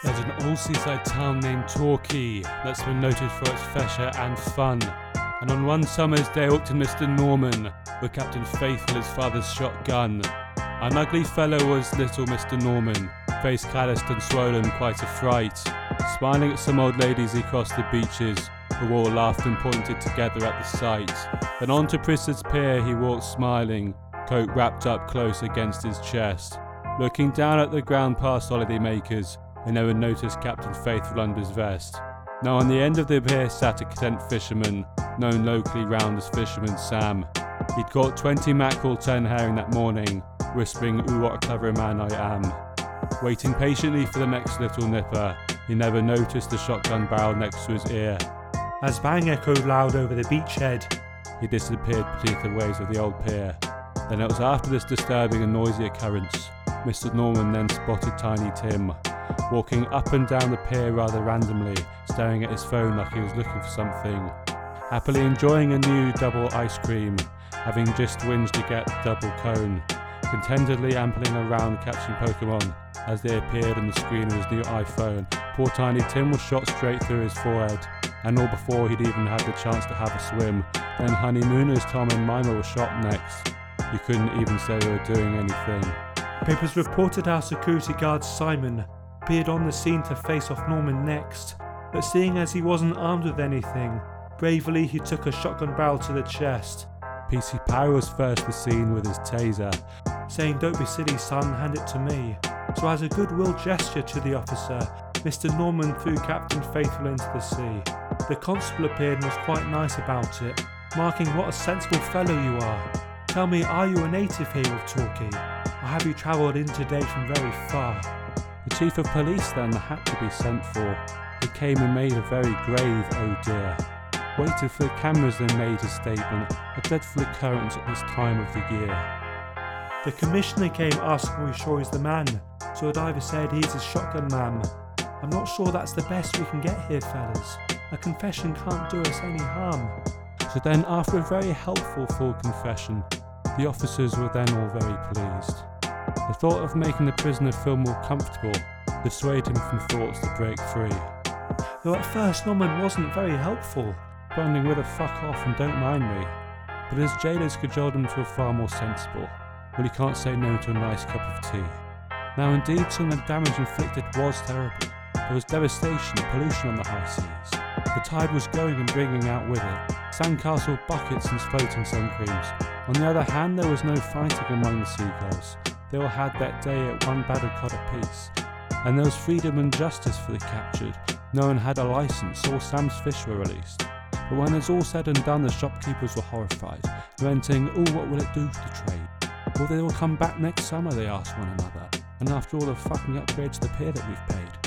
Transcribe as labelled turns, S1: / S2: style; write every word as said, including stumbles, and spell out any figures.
S1: There's an old seaside town named Torquay that's been noted for its leisure and fun. And on one summer's day I walked in Mister Norman with Captain Faithful, his father's shotgun. An ugly fellow was little Mister Norman, face calloused and swollen, quite a fright. Smiling at some old ladies he crossed the beaches, who all laughed and pointed together at the sight. Then on to Prister's Pier he walked smiling, coat wrapped up close against his chest. Looking down at the ground past holiday makers, they never noticed Captain Faithful under his vest. Now on the end of the pier sat a content fisherman, known locally round as Fisherman Sam. He'd caught twenty mackerel ten herring that morning, whispering, "Ooh, what a clever man I am." Waiting patiently for the next little nipper, he never noticed the shotgun barrel next to his ear.
S2: As bang echoed loud over the beachhead,
S1: he disappeared beneath the waves of the old pier. Then it was after this disturbing and noisy occurrence, Mister Norman then spotted Tiny Tim, walking up and down the pier rather randomly, staring at his phone like he was looking for something. Happily enjoying a new double ice cream, having just whinged to get the double cone. Contentedly ampling around catching Pokemon as they appeared on the screen of his new iPhone. Poor Tiny Tim was shot straight through his forehead, and all before he'd even had the chance to have a swim. Then honeymooners Tom and Mima were shot next. You couldn't even say they were doing anything.
S2: Papers reported how security guard Simon appeared on the scene to face off Norman next, but seeing as he wasn't armed with anything, bravely he took a shotgun barrel to the chest.
S1: P C Power was first to scene with his taser,
S2: saying, "Don't be silly son, hand it to me." So as a goodwill gesture to the officer, Mister Norman threw Captain Faithful into the sea. The constable appeared and was quite nice about it, marking what a sensible fellow you are. Tell me, are you a native here of Torquay, or have you travelled in today from very far?
S1: The chief of police then had to be sent for. He came and made a very grave "oh dear." Waited for the cameras then made his statement, a dreadful occurrence at this time of the year.
S2: The commissioner came asking are we sure he's the man, so the diver said he's a shotgun man. I'm not sure that's the best we can get here, fellas. A confession can't do us any harm.
S1: So then after a very helpful full confession, the officers were then all very pleased. The thought of making the prisoner feel more comfortable dissuaded him from thoughts to break free.
S2: Though at first Norman wasn't very helpful,
S1: responding with a "fuck off and don't mind me." But his jailers cajoled him to a far more sensible, well, he can't say no to a nice cup of tea. Now indeed some of the damage inflicted was terrible. There was devastation and pollution on the high seas. The tide was going and bringing out with it sandcastle buckets and floating sun creams. On the other hand, there was no fighting among the seagulls. They all had that day at one battered cod apiece. And there was freedom and justice for the captured. No one had a license, all Sam's fish were released. But when it's all said and done, the shopkeepers were horrified, lamenting, "Oh, what will it do for the trade? Will they all come back next summer?" they asked one another. And after all the fucking upgrades to the pier that we've paid.